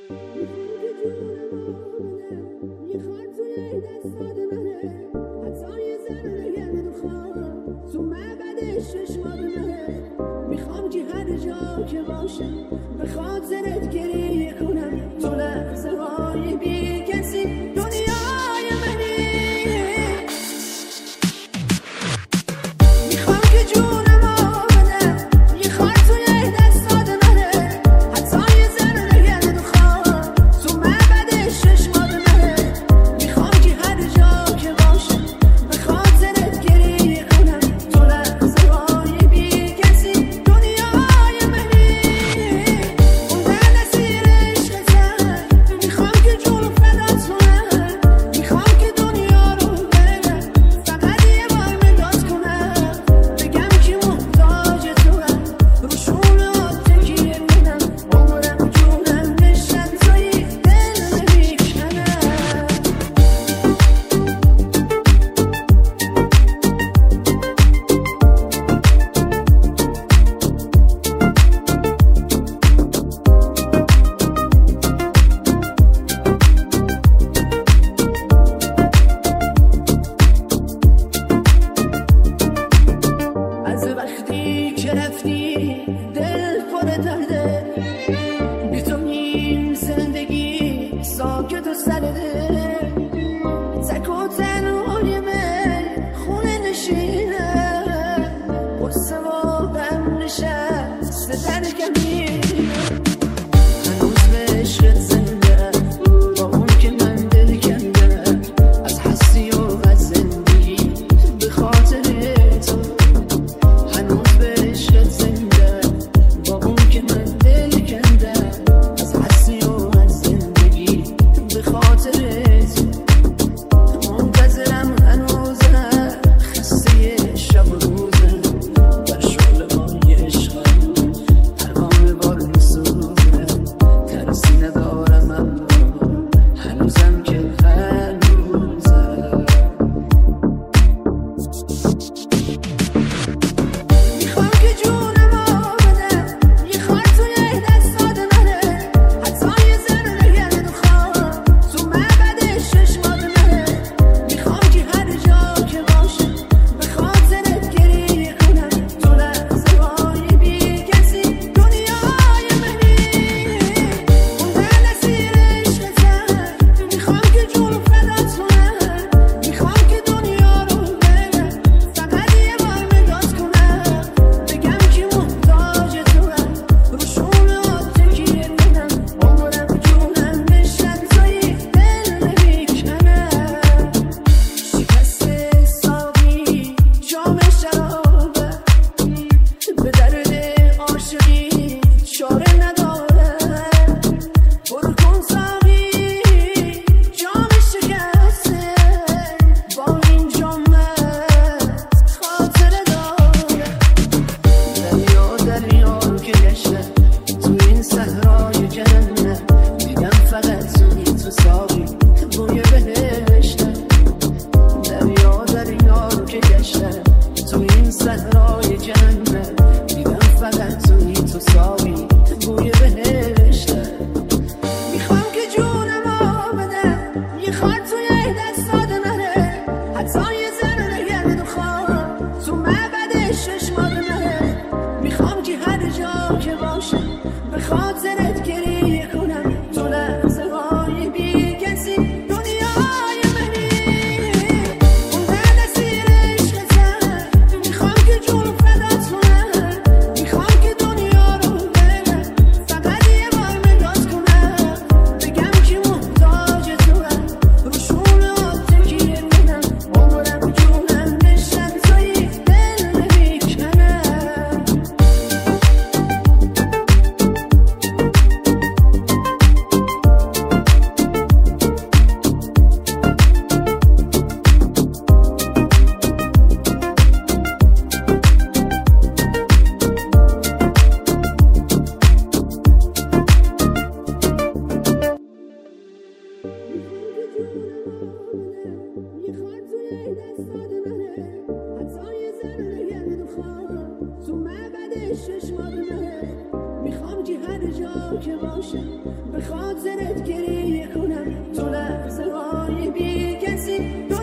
میخوام که هر جا که باشم به خاطرت گریه کنم تو لحظه های بی کسی دنیای منی میخوام که جونم بدم یه خار توی دستات منه حتی یه ذره یاد خواب تو معبد چشمات منه میخوام که هر جا که باشم به خاطرت گریه کنم تو لحظه های بی کسی دنیای منی اون در نسیر به خاطرت گریه کنم تو لحظه های بی کسی